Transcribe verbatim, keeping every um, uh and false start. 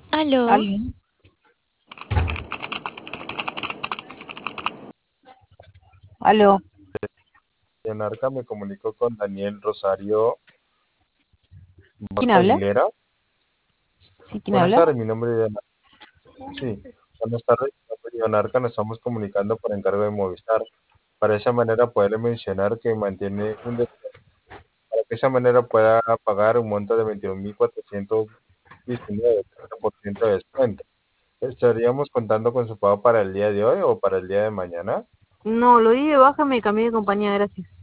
Aló, ¿Aló? ¿Aló? Arca me comunico con Daniel Rosario ¿Quién Vaca habla? Aguilera. ¿Sí, quién Buenas habla? tardes, mi nombre es Diana. Sí, buenas tardes, mi nombre es Diana Arca. Nos estamos comunicando por encargo de Movistar. Para esa manera poderle mencionar que mantiene un descuento, para que de esa manera pueda pagar un monto de veintidós mil cuatrocientos diecinueve, treinta por ciento de descuento. ¿Estaríamos contando con su pago para el día de hoy o para el día de mañana? No, lo di de baja, me cambié de compañía, gracias.